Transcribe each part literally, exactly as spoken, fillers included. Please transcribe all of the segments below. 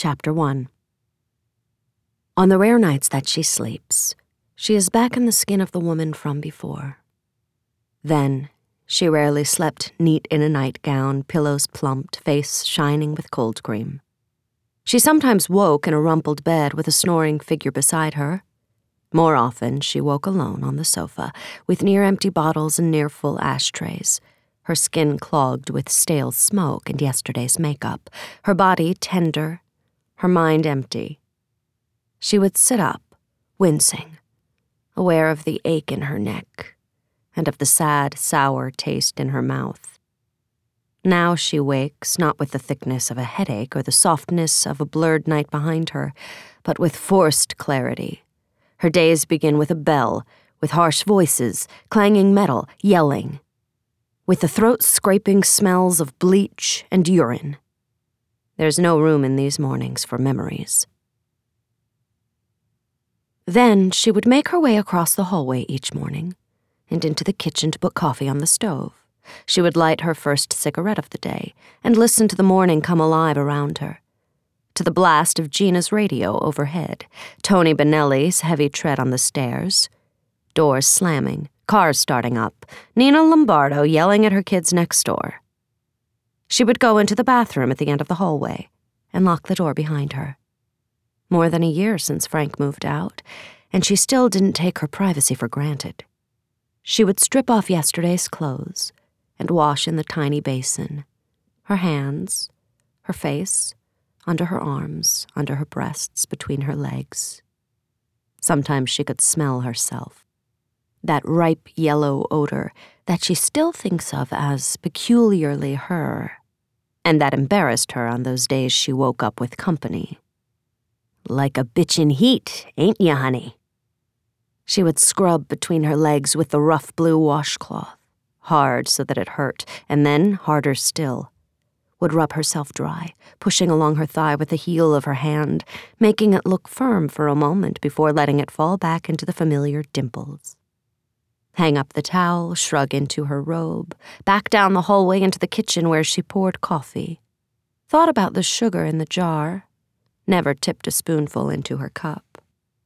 Chapter one. On the rare nights that she sleeps, she is back in the skin of the woman from before. Then, she rarely slept neat in a nightgown, pillows plumped, face shining with cold cream. She sometimes woke in a rumpled bed with a snoring figure beside her. More often, she woke alone on the sofa, with near-empty bottles and near-full ashtrays, her skin clogged with stale smoke and yesterday's makeup, her body tender, her mind empty. She would sit up, wincing, aware of the ache in her neck and of the sad, sour taste in her mouth. Now she wakes not with the thickness of a headache or the softness of a blurred night behind her, but with forced clarity. Her days begin with a bell, with harsh voices, clanging metal, yelling, with the throat-scraping smells of bleach and urine. There's no room in these mornings for memories. Then she would make her way across the hallway each morning and into the kitchen to put coffee on the stove. She would light her first cigarette of the day and listen to the morning come alive around her, to the blast of Gina's radio overhead, Tony Benelli's heavy tread on the stairs, doors slamming, cars starting up, Nina Lombardo yelling at her kids next door. She would go into the bathroom at the end of the hallway and lock the door behind her. More than a year since Frank moved out, and she still didn't take her privacy for granted. She would strip off yesterday's clothes and wash in the tiny basin, her hands, her face, under her arms, under her breasts, between her legs. Sometimes she could smell herself, that ripe yellow odor that she still thinks of as peculiarly her, and that embarrassed her on those days she woke up with company. "Like a bitch in heat, ain't ya, honey?" She would scrub between her legs with the rough blue washcloth, hard so that it hurt, and then harder still. Would rub herself dry, pushing along her thigh with the heel of her hand, making it look firm for a moment before letting it fall back into the familiar dimples. Hang up the towel, shrug into her robe, back down the hallway into the kitchen where she poured coffee. Thought about the sugar in the jar, never tipped a spoonful into her cup.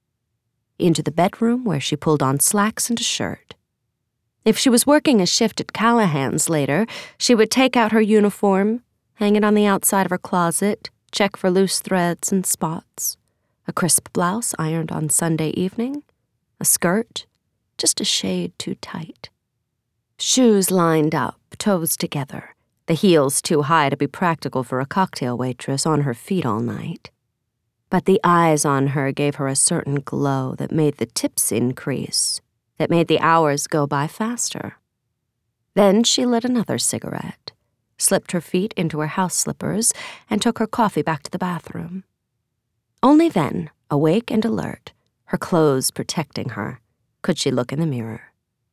Into the bedroom where she pulled on slacks and a shirt. If she was working a shift at Callahan's later, she would take out her uniform, hang it on the outside of her closet, check for loose threads and spots. A crisp blouse ironed on Sunday evening, a skirt, just a shade too tight. Shoes lined up, toes together, the heels too high to be practical for a cocktail waitress on her feet all night. But the eyes on her gave her a certain glow that made the tips increase, that made the hours go by faster. Then she lit another cigarette, slipped her feet into her house slippers, and took her coffee back to the bathroom. Only then, awake and alert, her clothes protecting her, could she look in the mirror.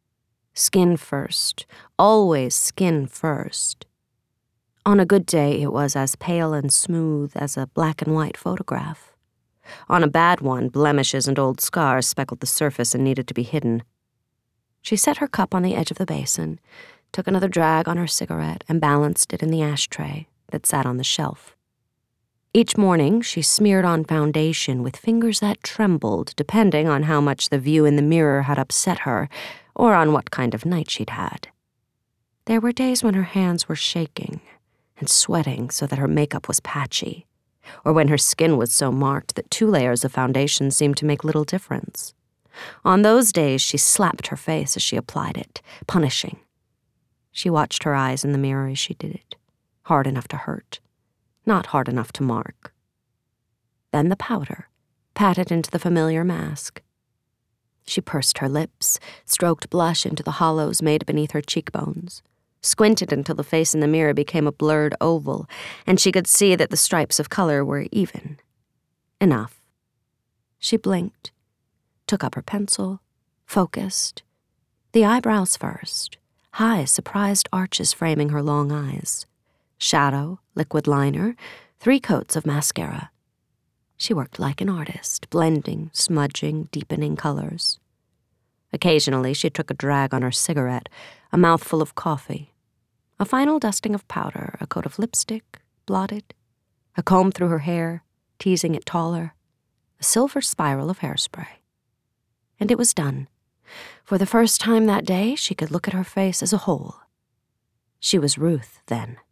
Skin first, always skin first. On a good day, it was as pale and smooth as a black and white photograph. On a bad one, blemishes and old scars speckled the surface and needed to be hidden. She set her cup on the edge of the basin, took another drag on her cigarette, and balanced it in the ashtray that sat on the shelf. Each morning, she smeared on foundation with fingers that trembled, depending on how much the view in the mirror had upset her, or on what kind of night she'd had. There were days when her hands were shaking and sweating so that her makeup was patchy, or when her skin was so marked that two layers of foundation seemed to make little difference. On those days, she slapped her face as she applied it, punishing. She watched her eyes in the mirror as she did it, hard enough to hurt, not hard enough to mark. Then the powder, patted into the familiar mask. She pursed her lips, stroked blush into the hollows made beneath her cheekbones, squinted until the face in the mirror became a blurred oval, and she could see that the stripes of color were even. Enough. She blinked, took up her pencil, focused. The eyebrows first, high, surprised arches framing her long eyes. Shadow, liquid liner, three coats of mascara. She worked like an artist, blending, smudging, deepening colors. Occasionally, she took a drag on her cigarette, a mouthful of coffee. A final dusting of powder, a coat of lipstick, blotted, a comb through her hair, teasing it taller, a silver spiral of hairspray. And it was done. For the first time that day, she could look at her face as a whole. She was Ruth then.